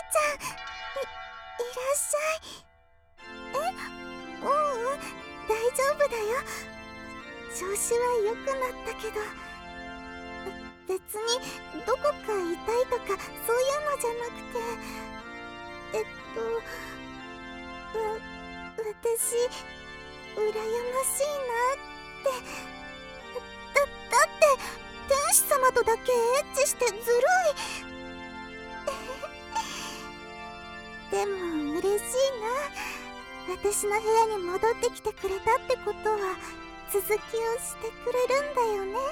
ちゃん、いらっしゃい。ううん、大丈夫だよ。調子は良くなったけど、別にどこか痛いとかそういうのじゃなくて、私羨ましいなって。だって天使様とだけエッチしてずるい。でも嬉しいな。私の部屋に戻ってきてくれたってことは続きをしてくれるんだよね。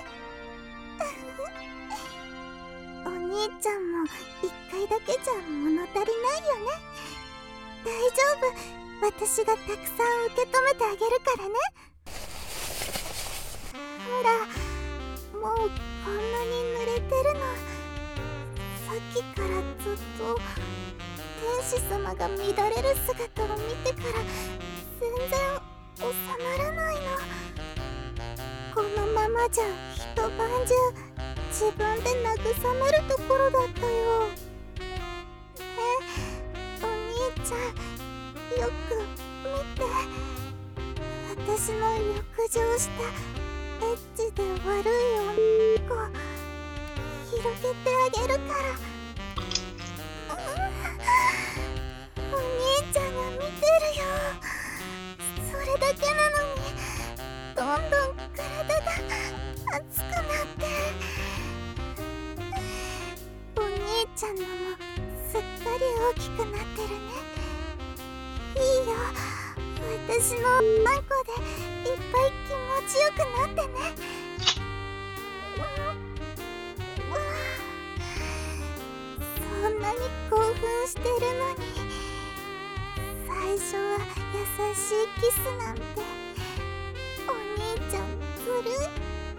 お兄ちゃんも一回だけじゃ物足りないよね。大丈夫、私がたくさん受け止めてあげるからね。ほら、もうこんなに濡れてるの。さっきからずっと天使様が乱れる姿を見てから全然収まらないの。このままじゃ一晩中自分で慰めるところだったよ。お兄ちゃん、よく見て。私の浴場したエッチで悪い女の子広げてあげるから。お兄ちゃんが見てるよ。それだけなのにどんどん体が熱くなって。お兄ちゃんのもすっかり大きくなってるね。いいよ、私のマンコでいっぱい気持ちよくなってね。そんなに興奮してるのに最初は優しいキスなんて。お兄ちゃんずるい。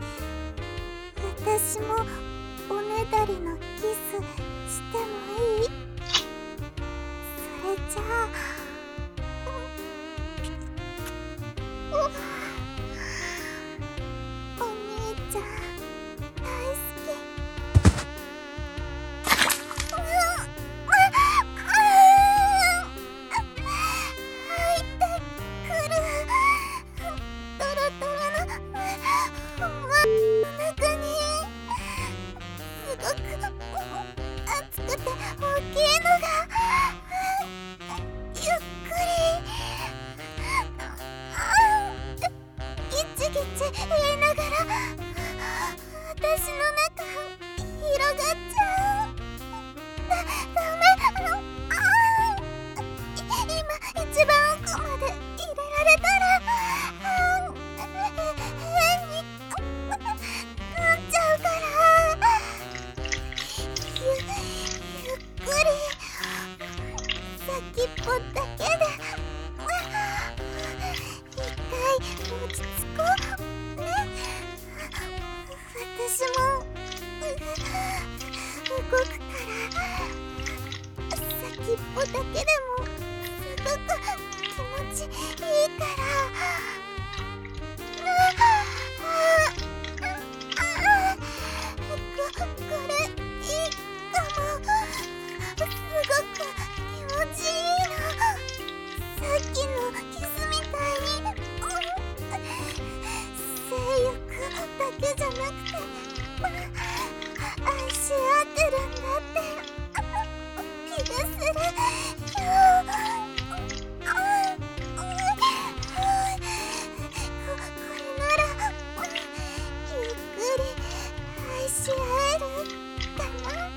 私もおねだりのキスしてもいい？それじゃあ、お兄ちゃん大好き。入ってくる。トロトロの中にすごく熱くて大きいのが。ゆっくりギチギチ言いながら私の中広がっちゃう。ダメ。今一番奥まで入れられたら変になっちゃうから。ゆっくり先っぽだけで一回落ち着こうね。私も動くから先っぽだけでもすごく気持ちいいから。これいいかも。すごく気持ちいいの。さっきのキスみたいに性欲だけじゃなくて愛し合ってるんだって気がするよ。これならゆっくり愛し合えるかな。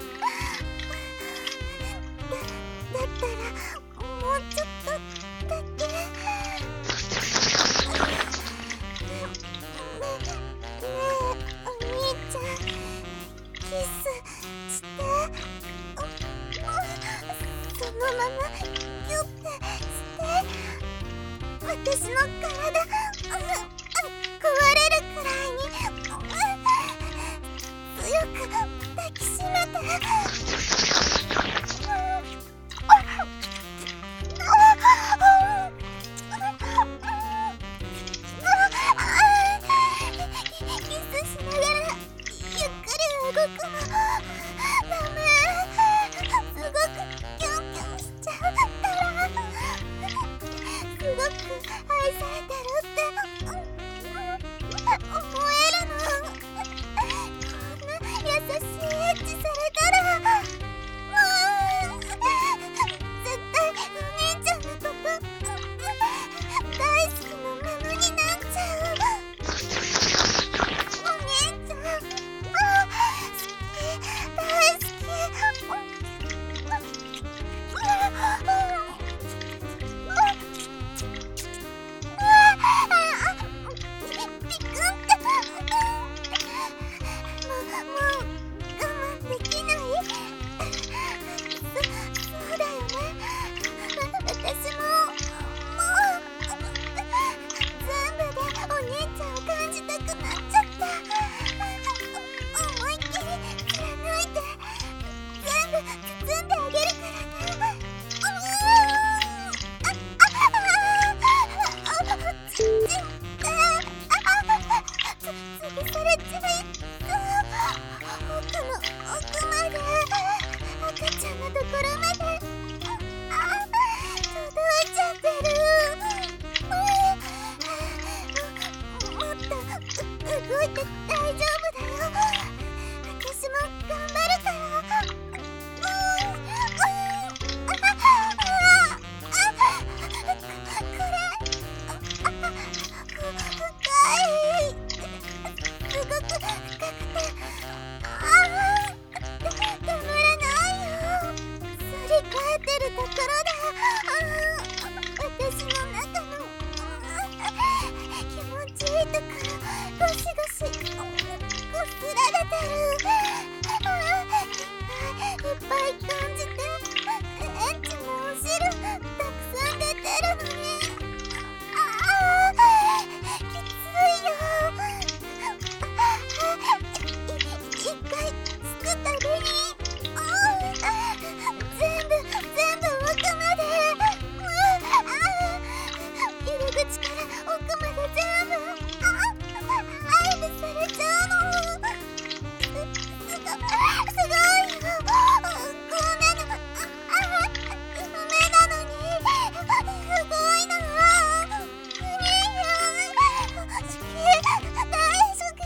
だったらもうちょっとだけ。ねえ、お兄ちゃん、キスして。そのままギュッてして私の体壊れるくらいに強く抱きしめて。キスしながらゆっくり動くのダメ。すごくキュンキュンところで私の中の気持ちいいところゴシゴシこすられてる。いっぱい感じてエッチなお汁たくさん出てるのにきついよ。一回つくたびに全部奥まで入り口から奥まで全部愛にされちゃうの。すごいよ。こんなの夢なのにすごいの。好き大好き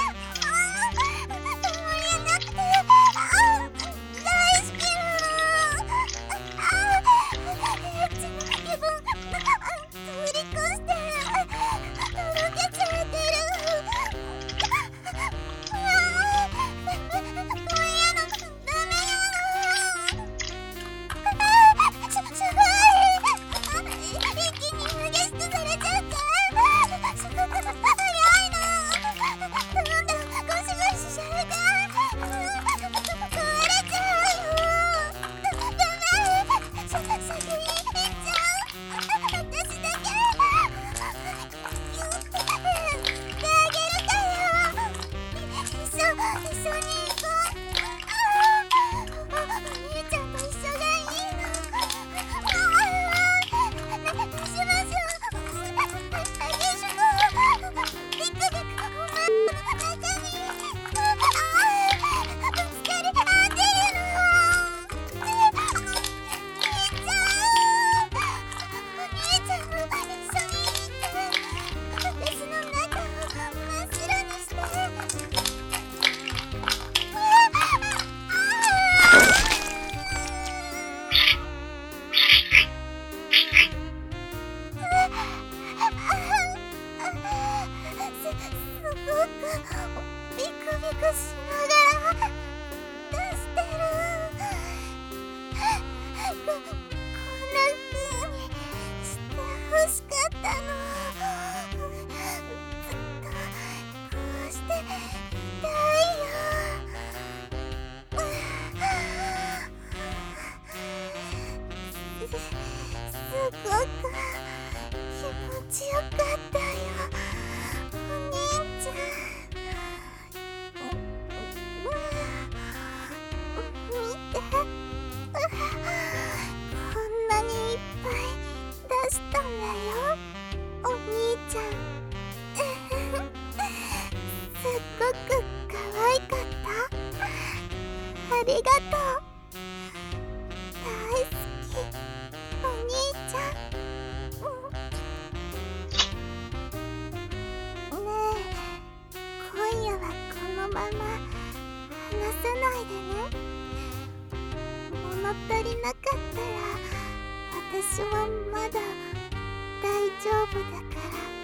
止まれなくて大好きなの。エッチな気分通り越してとろけちゃってる。そういうのダメなの。すごい一気に激しくされちゃってすごく早いの。どんどんゴシゴシされて壊れちゃうよ。ダメ先に行っちゃう。私だけギュッてしてあげるから一緒に行こう。お兄ちゃんと一緒がいいの。しましょう。激しくビクビクお前の中にぶつかり合ってるの。お兄ちゃんも一緒に行って私の中を真っ白にしてすごくビクビクしながら出してる。こんな風にしてほしかったの。ずっとこうしていたいよ。すごく気持ちよかったよ。お兄ちゃん見てこんなにいっぱい出したんだよお兄ちゃん。すっごく可愛かった。ありがとう。大好きお兄ちゃん。ねえ今夜はこのまま離さないでね。物足りなかったら私はまだ大丈夫だから。